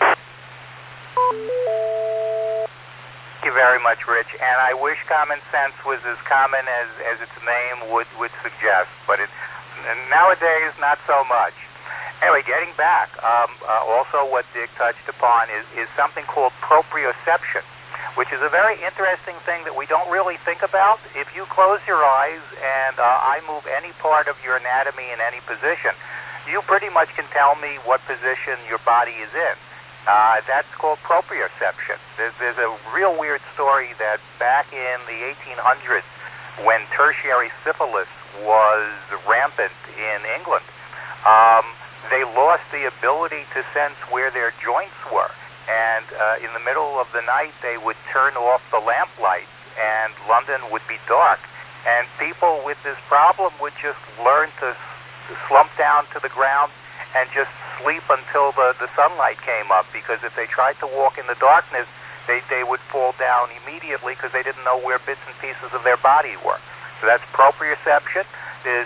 Thank you very much, Rich. And I wish common sense was as common as its name would suggest, but nowadays, not so much. Anyway, getting back, also what Dick touched upon is something called proprioception, which is a very interesting thing that we don't really think about. If you close your eyes and I move any part of your anatomy in any position, you pretty much can tell me what position your body is in. That's called proprioception. There's a real weird story that back in the 1800s, when tertiary syphilis was rampant in England, they lost the ability to sense where their joints were. And in the middle of the night, they would turn off the lamplight, and London would be dark. And people with this problem would just learn to slump down to the ground and just sleep until the sunlight came up, because if they tried to walk in the darkness, they would fall down immediately because they didn't know where bits and pieces of their body were. So that's proprioception. There's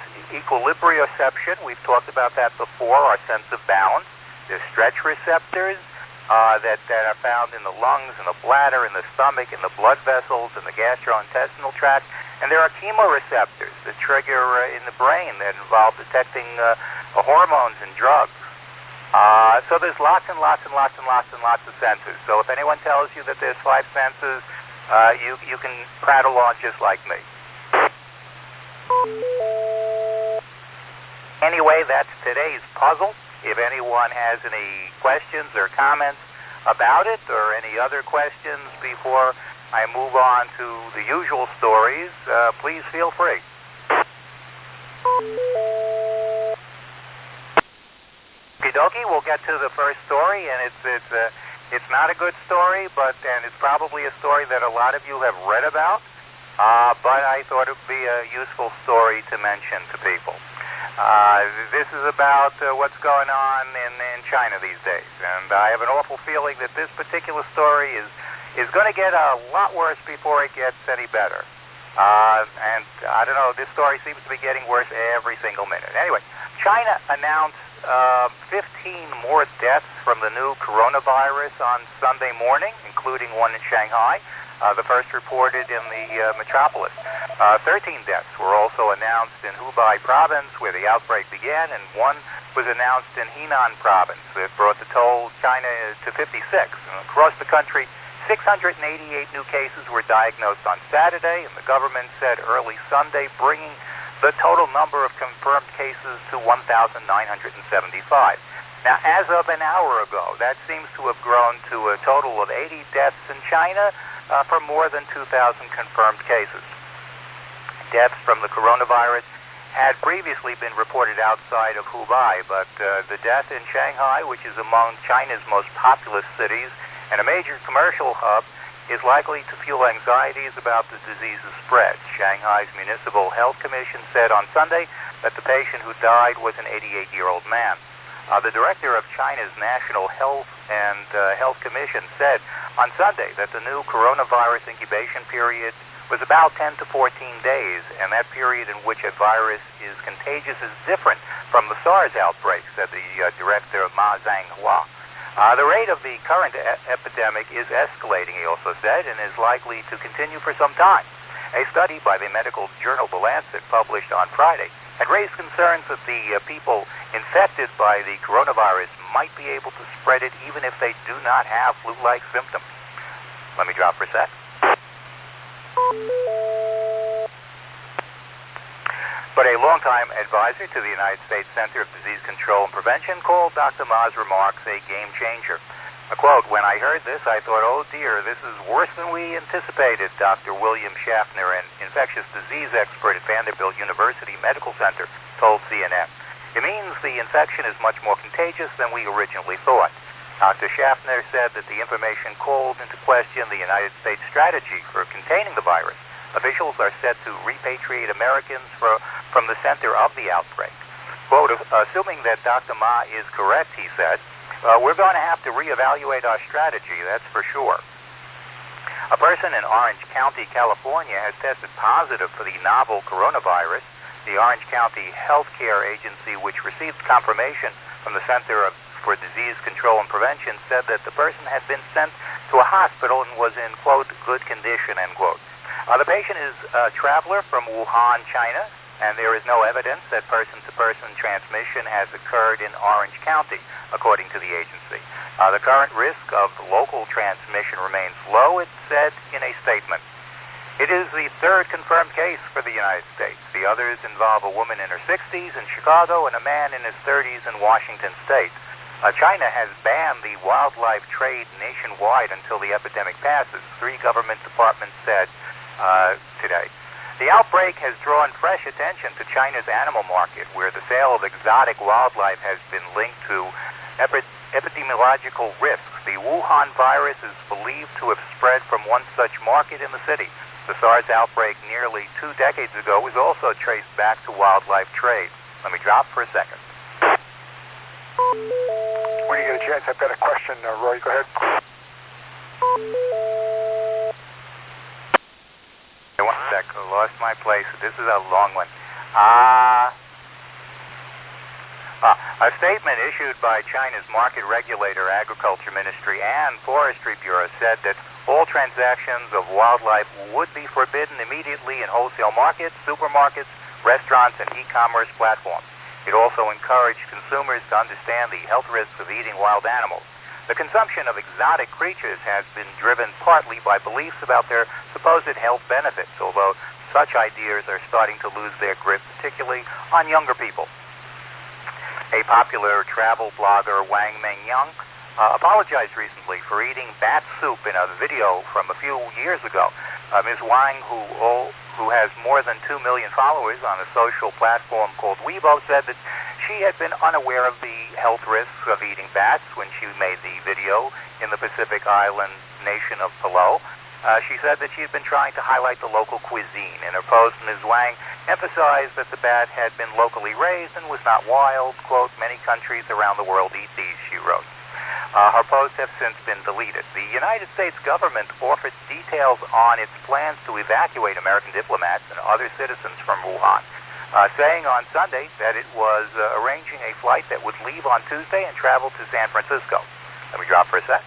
equilibrioception. We've talked about that before, our sense of balance. There's stretch receptors. that are found in the lungs, in the bladder, in the stomach, in the blood vessels, in the gastrointestinal tract. And there are chemoreceptors that trigger in the brain that involve detecting hormones and drugs. So there's lots and lots and lots and lots and lots of sensors. So if anyone tells you that there's 5 senses, you can prattle on just like me. Anyway, that's today's puzzle. If anyone has any questions or comments about it, or any other questions before I move on to the usual stories, please feel free. Okie-dokie, we'll get to the first story, and it's not a good story, and it's probably a story that a lot of you have read about, but I thought it would be a useful story to mention to people. This is about what's going on in China these days, and I have an awful feeling that this particular story is going to get a lot worse before it gets any better. And I don't know, this story seems to be getting worse every single minute. Anyway, China announced 15 more deaths from the new coronavirus on Sunday morning, including one in Shanghai, the first reported in the metropolis. 13 deaths were also announced in Hubei province, where the outbreak began, and one was announced in Henan province. It brought the total China to 56. And across the country, 688 new cases were diagnosed on Saturday, and the government said early Sunday, bringing the total number of confirmed cases to 1,975. Now, as of an hour ago, that seems to have grown to a total of 80 deaths in China for more than 2,000 confirmed cases. Deaths from the coronavirus had previously been reported outside of Hubei, but the death in Shanghai, which is among China's most populous cities and a major commercial hub, is likely to fuel anxieties about the disease's spread. Shanghai's Municipal Health Commission said on Sunday that the patient who died was an 88-year-old man. The director of China's National Health and Health Commission said on Sunday that the new coronavirus incubation period was about 10 to 14 days, and that period in which a virus is contagious is different from the SARS outbreak, said the director of Ma Zhanghua. The rate of the current epidemic is escalating, he also said, and is likely to continue for some time. A study by the medical journal The Lancet, published on Friday, had raised concerns that the people infected by the coronavirus might be able to spread it even if they do not have flu-like symptoms. Let me drop for a sec. But a longtime advisor to the United States Center of Disease Control and Prevention called Dr. Ma's remarks a game changer. A quote, "When I heard this, I thought, oh dear, this is worse than we anticipated," Dr. William Schaffner, an infectious disease expert at Vanderbilt University Medical Center, told CNN. "It means the infection is much more contagious than we originally thought." Dr. Schaffner said that the information called into question the United States strategy for containing the virus. Officials are set to repatriate Americans from the center of the outbreak. Quote, "Assuming that Dr. Ma is correct," he said, "we're going to have to reevaluate our strategy, that's for sure." A person in Orange County, California, has tested positive for the novel coronavirus. The Orange County Health Care Agency, which received confirmation from the Center for Disease Control and Prevention, said that the person had been sent to a hospital and was in, quote, good condition, end quote. The patient is a traveler from Wuhan, China, and there is no evidence that person-to-person transmission has occurred in Orange County, according to the agency. The current risk of local transmission remains low, it said in a statement. It is the third confirmed case for the United States. The others involve a woman in her 60s in Chicago and a man in his 30s in Washington State. China has banned the wildlife trade nationwide until the epidemic passes, 3 government departments said today. The outbreak has drawn fresh attention to China's animal market, where the sale of exotic wildlife has been linked to epidemiological risks. The Wuhan virus is believed to have spread from one such market in the city. The SARS outbreak nearly 2 decades ago was also traced back to wildlife trade. Let me drop for a second. When you get a chance, I've got a question, Roy. Go ahead. One sec. I lost my place. This is a long one. A statement issued by China's market regulator, Agriculture Ministry, and Forestry Bureau said that all transactions of wildlife would be forbidden immediately in wholesale markets, supermarkets, restaurants, and e-commerce platforms. It also encouraged consumers to understand the health risks of eating wild animals. The consumption of exotic creatures has been driven partly by beliefs about their supposed health benefits, although such ideas are starting to lose their grip, particularly on younger people. A popular travel blogger, Wang Mengyang, apologized recently for eating bat soup in a video from a few years ago. Ms. Wang, who has more than 2 million followers on a social platform called Weibo, said that she had been unaware of the health risks of eating bats when she made the video in the Pacific Island nation of Palau. She said that she had been trying to highlight the local cuisine. In her post, Ms. Wang emphasized that the bat had been locally raised and was not wild. Quote, "Many countries around the world eat these," she wrote. Her posts have since been deleted. The United States government offered details on its plans to evacuate American diplomats and other citizens from Wuhan, saying on Sunday that it was arranging a flight that would leave on Tuesday and travel to San Francisco. Let me drop for a sec.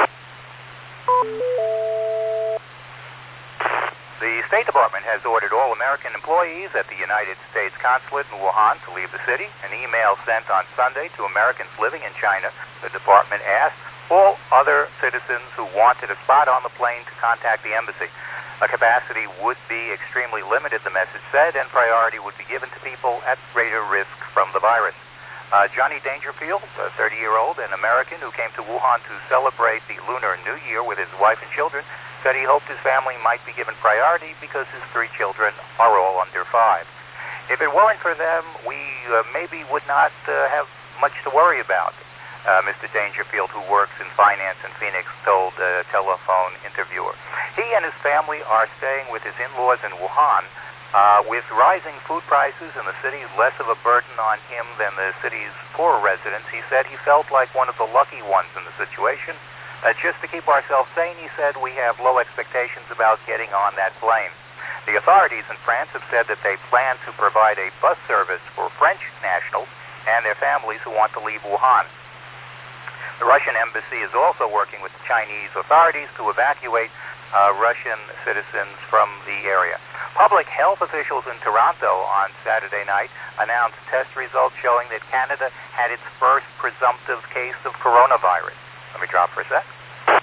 The State Department has ordered all American employees at the United States Consulate in Wuhan to leave the city. An email sent on Sunday to Americans living in China, the department asked all other citizens who wanted a spot on the plane to contact the embassy. A capacity would be extremely limited, the message said, and priority would be given to people at greater risk from the virus. Johnny Dangerfield, a 30-year-old, an American who came to Wuhan to celebrate the Lunar New Year with his wife and children, said he hoped his family might be given priority because his 3 children are all under 5. If it weren't for them, we maybe would not have much to worry about, Mr. Dangerfield, who works in finance in Phoenix, told a telephone interviewer. He and his family are staying with his in-laws in Wuhan. With rising food prices and the city less of a burden on him than the city's poorer residents, he said he felt like one of the lucky ones in the situation. Just to keep ourselves sane, he said, we have low expectations about getting on that plane. The authorities in France have said that they plan to provide a bus service for French nationals and their families who want to leave Wuhan. The Russian embassy is also working with the Chinese authorities to evacuate Russian citizens from the area. Public health officials in Toronto on Saturday night announced test results showing that Canada had its first presumptive case of coronavirus. Let me drop for a sec.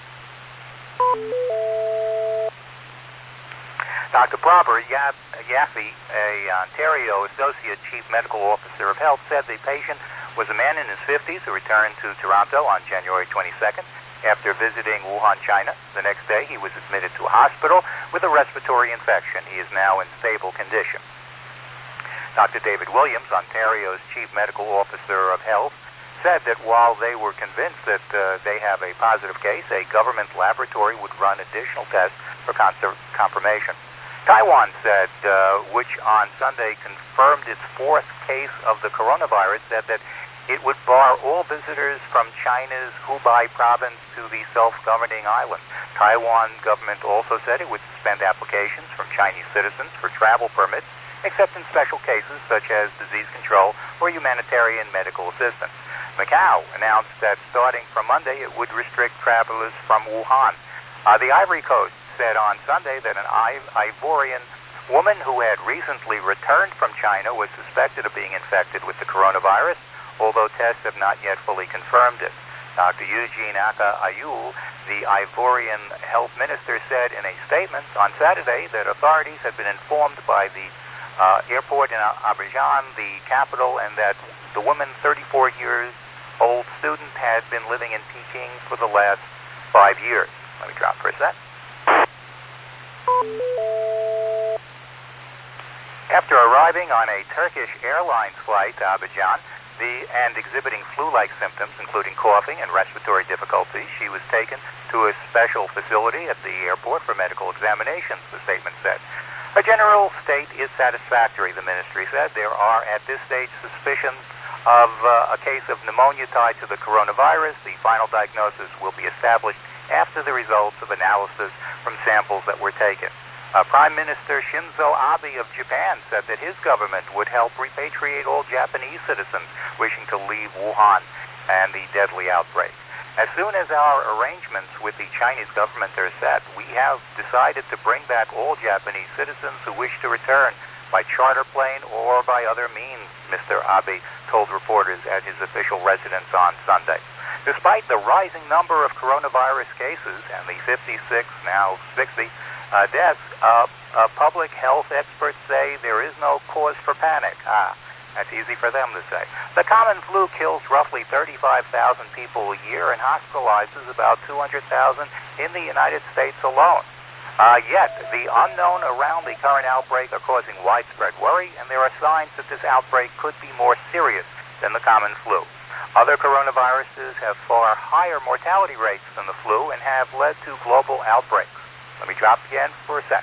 Dr. Prabir Yaffe, a Ontario Associate Chief Medical Officer of Health, said the patient was a man in his 50s who returned to Toronto on January 22nd after visiting Wuhan, China. The next day, he was admitted to a hospital with a respiratory infection. He is now in stable condition. Dr. David Williams, Ontario's Chief Medical Officer of Health, said that while they were convinced that they have a positive case, a government laboratory would run additional tests for confirmation. Taiwan said, which on Sunday confirmed its 4th case of the coronavirus, said that it would bar all visitors from China's Hubei province to the self-governing island. Taiwan government also said it would suspend applications from Chinese citizens for travel permits, except in special cases such as disease control or humanitarian medical assistance. Macau announced that starting from Monday, it would restrict travelers from Wuhan. The Ivory Coast said on Sunday that an Ivorian woman who had recently returned from China was suspected of being infected with the coronavirus, although tests have not yet fully confirmed it. Dr. Eugene Aka Ayul, the Ivorian health minister, said in a statement on Saturday that authorities had been informed by the airport in Abidjan, the capital, and that the woman, 34-year-old student, had been living in Peking for the last 5 years. Let me drop for a sec. After arriving on a Turkish Airlines flight to Abidjan and exhibiting flu-like symptoms, including coughing and respiratory difficulties, she was taken to a special facility at the airport for medical examinations, the statement said. Her general state is satisfactory, the ministry said. There are, at this stage, suspicions of a case of pneumonia tied to the coronavirus. The final diagnosis will be established after the results of analysis from samples that were taken. Prime Minister Shinzo Abe of Japan said that his government would help repatriate all Japanese citizens wishing to leave Wuhan and the deadly outbreak. As soon as our arrangements with the Chinese government are set, we have decided to bring back all Japanese citizens who wish to return by charter plane or by other means, Mr. Abe told reporters at his official residence on Sunday. Despite the rising number of coronavirus cases and the 56, now 60, deaths, public health experts say there is no cause for panic. That's easy for them to say. The common flu kills roughly 35,000 people a year and hospitalizes about 200,000 in the United States alone. Yet, the unknown around the current outbreak are causing widespread worry, and there are signs that this outbreak could be more serious than the common flu. Other coronaviruses have far higher mortality rates than the flu and have led to global outbreaks. Let me drop again for a sec.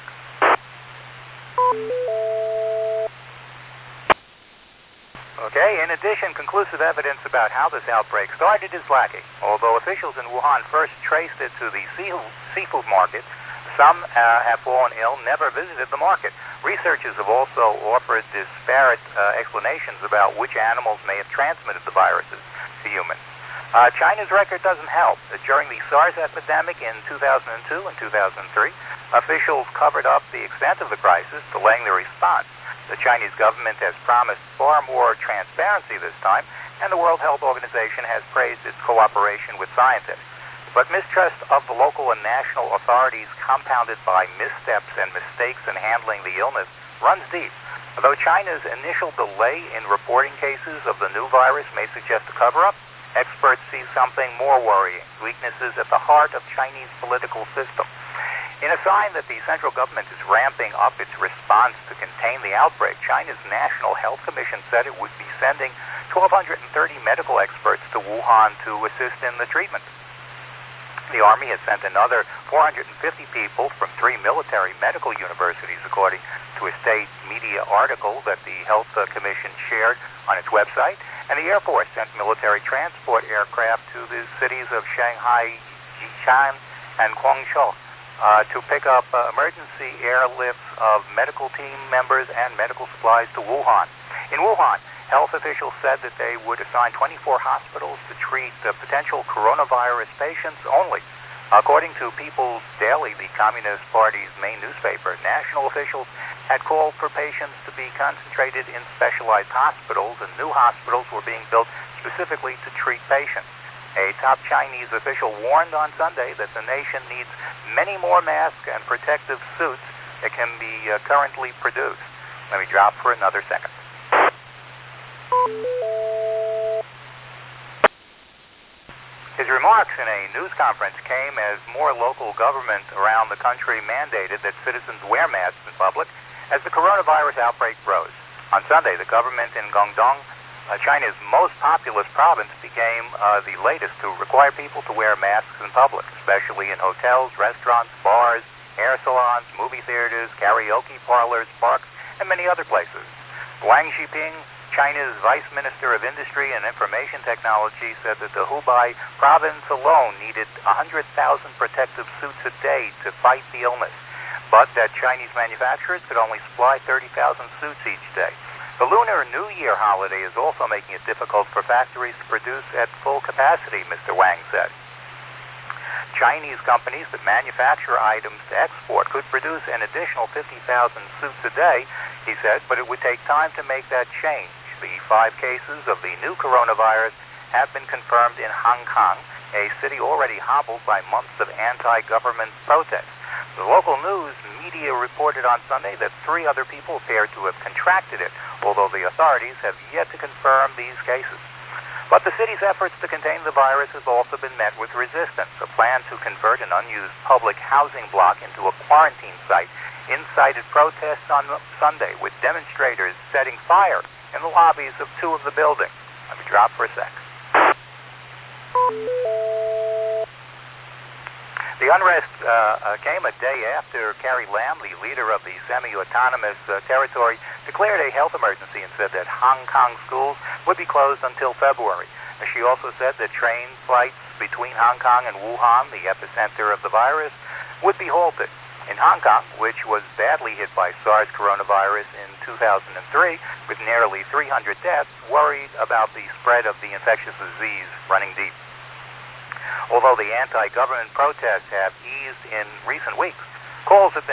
Okay, in addition, conclusive evidence about how this outbreak started is lacking. Although officials in Wuhan first traced it to the seafood market, some have fallen ill, never visited the market. Researchers have also offered disparate explanations about which animals may have transmitted the viruses to humans. China's record doesn't help. During the SARS epidemic in 2002 and 2003, officials covered up the extent of the crisis, delaying the response. The Chinese government has promised far more transparency this time, and the World Health Organization has praised its cooperation with scientists. But mistrust of the local and national authorities, compounded by missteps and mistakes in handling the illness, runs deep. Although China's initial delay in reporting cases of the new virus may suggest a cover-up, experts see something more worrying: weaknesses at the heart of Chinese political system. In a sign that the central government is ramping up its response to contain the outbreak, China's National Health Commission said it would be sending 1,230 medical experts to Wuhan to assist in the treatment. The Army has sent another 450 people from 3 military medical universities, according to a state media article that the Health Commission shared on its website. And the Air Force sent military transport aircraft to the cities of Shanghai, Jichang, and Guangzhou to pick up emergency airlifts of medical team members and medical supplies to Wuhan. In Wuhan, health officials said that they would assign 24 hospitals to treat potential coronavirus patients only. According to People's Daily, the Communist Party's main newspaper, national officials had called for patients to be concentrated in specialized hospitals, and new hospitals were being built specifically to treat patients. A top Chinese official warned on Sunday that the nation needs many more masks and protective suits that can be currently produced. Let me drop for another second. His remarks in a news conference came as more local government around the country mandated that citizens wear masks in public as the coronavirus outbreak rose. On Sunday, the government in Guangdong, China's most populous province, became the latest to require people to wear masks in public, especially in hotels, restaurants, bars, hair salons, movie theaters, karaoke parlors, parks, and many other places. Wang Xiping, China's Vice Minister of Industry and Information Technology, said that the Hubei province alone needed 100,000 protective suits a day to fight the illness, but that Chinese manufacturers could only supply 30,000 suits each day. The Lunar New Year holiday is also making it difficult for factories to produce at full capacity, Mr. Wang said. Chinese companies that manufacture items to export could produce an additional 50,000 suits a day, he said, but it would take time to make that change. The 5 cases of the new coronavirus have been confirmed in Hong Kong, a city already hobbled by months of anti-government protests. The local news media reported on Sunday that 3 other people appear to have contracted it, although the authorities have yet to confirm these cases. But the city's efforts to contain the virus has also been met with resistance. A plan to convert an unused public housing block into a quarantine site incited protests on Sunday, with demonstrators setting fire in the lobbies of 2 of the buildings. Let me drop for a sec. The unrest came a day after Carrie Lam, the leader of the semi-autonomous territory, declared a health emergency and said that Hong Kong schools would be closed until February. She also said that train flights between Hong Kong and Wuhan, the epicenter of the virus, would be halted. In Hong Kong, which was badly hit by SARS coronavirus in 2003, with nearly 300 deaths, worried about the spread of the infectious disease running deep. Although the anti-government protests have eased in recent weeks, calls have been